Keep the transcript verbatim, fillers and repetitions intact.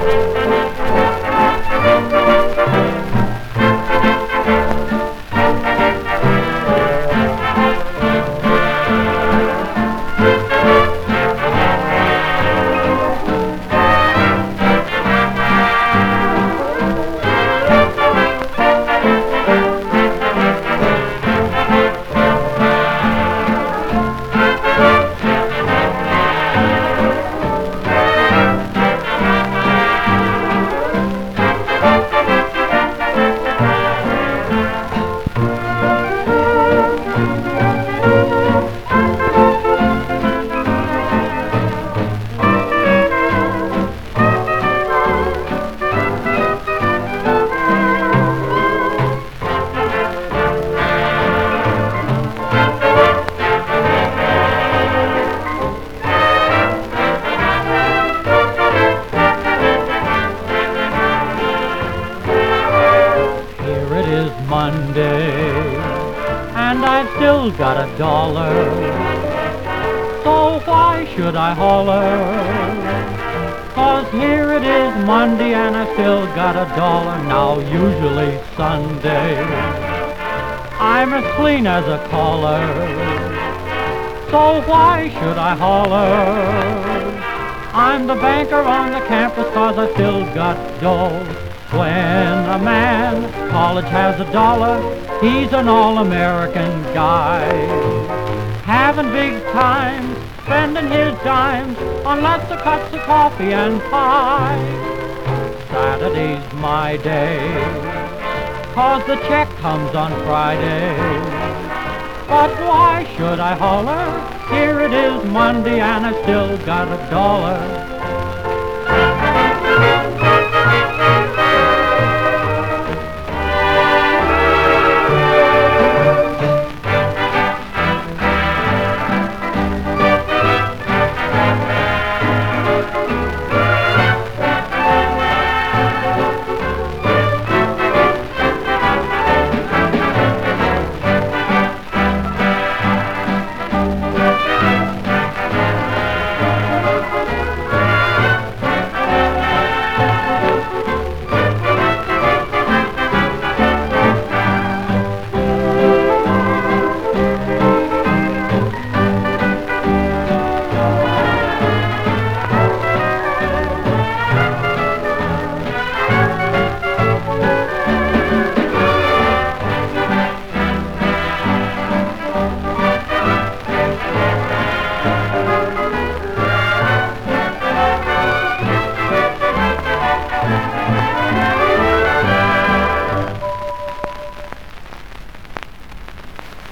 Monday, and I've still got a dollar, so why should I holler? 'Cause here it is Monday and I still got a dollar. Now usually Sunday, I'm as clean as a collar, so why should I holler? I'm the banker on the campus 'cause I still got dough. When a man college has a dollar, he's an all-American guy, having big times, spending his dimes on lots of cups of coffee and pie. Saturday's my day, 'cause the check comes on Friday. But why should I holler? Here it is Monday and I still got a dollar.